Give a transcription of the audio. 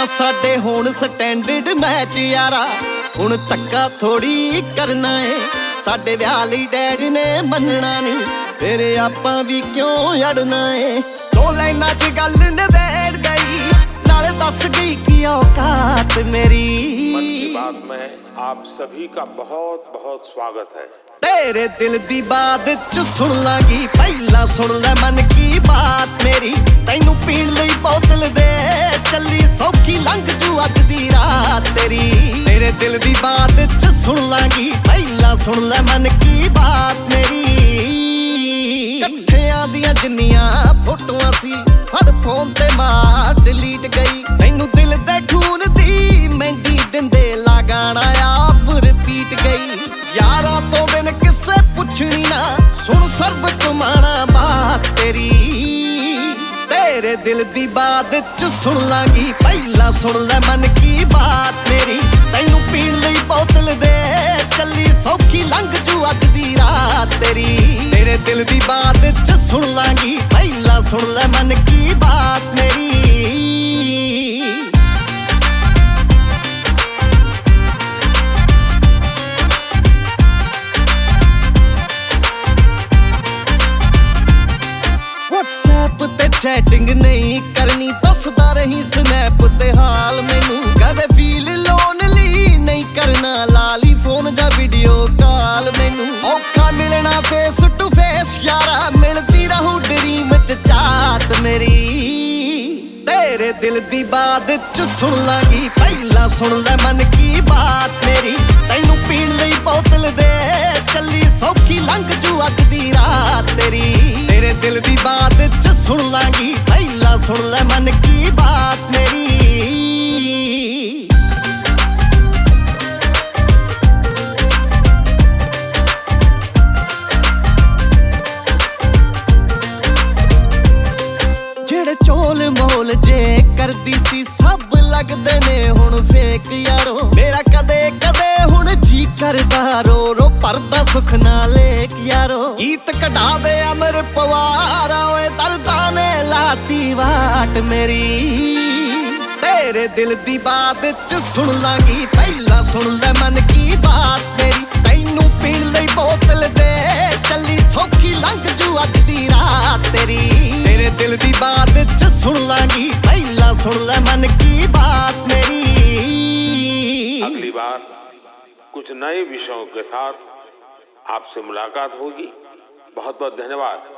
ਸਾਡੇ ਹੋਣ standard match ਯਾਰਾ, ਹੁਣ ਧੱਕਾ ਥੋੜੀ ਕਰਨਾ ਏ। ਸਾਡੇ ਵਿਆਹ ਲਈ ਡੈਡ ਨੇ ਮੰਨਣਾ ਨਹੀਂ, ਫਿਰ ਆਪਾਂ ਵੀ ਕਿਉਂ ਅੜਨਾ ਏ। ਦੋ ਲਾਈਨਾਂ 'ਚ ਗੱਲ ਨਿਬੇੜ ਗਈ, नाले दस गई की औकात मेरी। मन की बात में आप सभी का बहुत बहुत स्वागत है। तेरे दिल दी बात च सुन लागी, पहला सुन ले मन की बात मेरी। तैनू पीण लई बोतल दे चली, सौखी लंघ जू अज दी रात तेरी। तेरे दिल दी बात च सुन लागी, पहला सुन ले मन की बात मेरी। कट्ठियां दियां जिन्नियां फोटोआं सी, हर फोन ते मार डिलीट गई। तैनू दिल दे खून दी मेहंदी दिंदे ला गाना आप रिपीट गई। यारा तो बिन किसे पुछनी ना, सुन सर्ब कमाना बात तेरी। तेरे दिल दी बात च सुन लागी, पहला सुन ले मन की बात मेरी। तैनू पीण लई बोतल दे चली, सौखी लंघ जू अज दी रात तेरी। तेरे दिल दी बात च सुन लागी, पहला सुन ले मन की बात मेरी। व्हाट्सएप ते चैटिंग नहीं करनी, दसदा रही स्नैप ते हाल मैनू। कदे फील लोनली नहीं करना, लाली फोन जा वीडियो कॉल मैनू। औखा मिलना फेस टू फेस यारा, मिलती रहूं ड्रीम च चाहत मेरी। तेरे दिल दी बात च सुन लागी, पहला सुन ले मन की बात मेरी। तैनू पीण लई बोतल दे चली, सौखी लंघ जू अज दी रात तेरी। तेरे दिल दी बात च सुन लागी, पहला सुन ले मन की बात मेरी। जेड़े चोल मोल जे करदी सी, सब लगदे ने हुण फेक यारो। मेरा कदे कदे हुण जी करदा रो रो परदा सुख ना लेक यारो। गीत कढा दे अमर पवारा, ओए दर्दां ने लाती वाट मेरी। तेरे दिल दी बात च सुन लागी, पहला सुन ले मन की बात मेरी। तैनू पीण लई बोतल दे चली, सौखी लंघ जू अज दी रात तेरी। तेरे दिल दी बात च सुन लागी, पहला सुन ले मन की बात मेरी। अगली बार कुछ नए विषयों के साथ आपसे मुलाकात होगी। बहुत बहुत धन्यवाद।